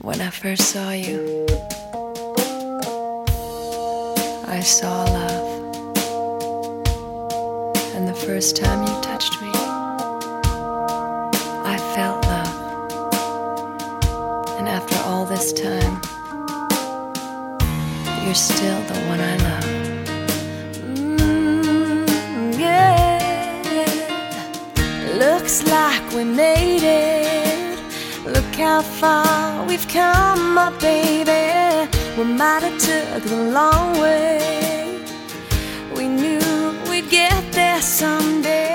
When I first saw you, I saw love. And the first time you touched me, I felt love. And after all this time, you're still the one I love. Yeah. Looks like we made it. Look how far we've come, my baby. We might have took the long way. We knew we'd get there someday.